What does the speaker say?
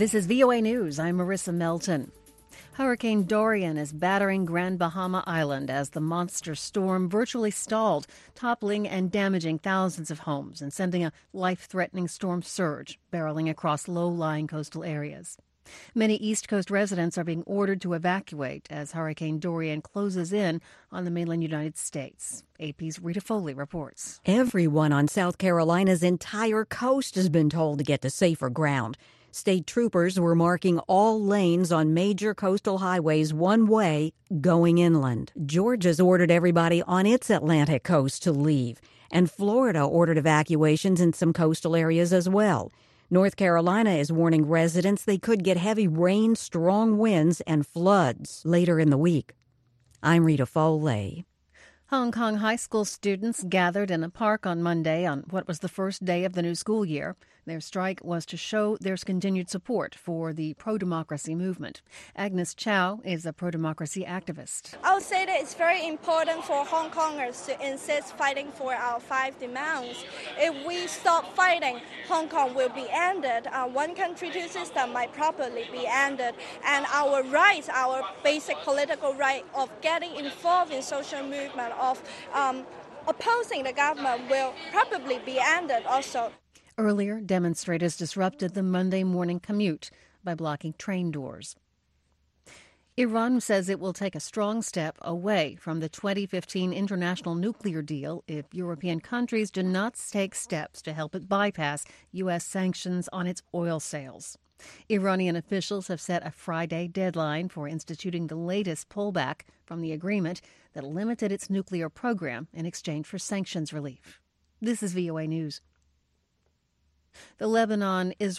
This is VOA News. I'm Marissa Melton. Hurricane Dorian is battering Grand Bahama Island as the monster storm virtually stalled, toppling and damaging thousands of homes and sending a life-threatening storm surge barreling across low-lying coastal areas. Many East Coast residents are being ordered to evacuate as Hurricane Dorian closes in on the mainland United States. AP's Rita Foley reports. Everyone on South Carolina's entire coast has been told to get to safer ground. State troopers were marking all lanes on major coastal highways one way, going inland. Georgia's ordered everybody on its Atlantic coast to leave, and Florida ordered evacuations in some coastal areas as well. North Carolina is warning residents they could get heavy rain, strong winds, and floods later in the week. I'm Rita Foley. Hong Kong high school students gathered in a park on Monday on what was the first day of the new school year. Their strike was to show their continued support for the pro-democracy movement. Agnes Chow is a pro-democracy activist. I would say that it's very important for Hong Kongers to insist fighting for our 5 demands. If we stop fighting, Hong Kong will be ended. One country, two system might probably be ended. And our rights, our basic political right of getting involved in social movement, of opposing the government will probably be ended also. Earlier, demonstrators disrupted the Monday morning commute by blocking train doors. Iran says it will take a strong step away from the 2015 international nuclear deal if European countries do not take steps to help it bypass U.S. sanctions on its oil sales. Iranian officials have set a Friday deadline for instituting the latest pullback from the agreement that limited its nuclear program in exchange for sanctions relief. This is VOA News. The Lebanon is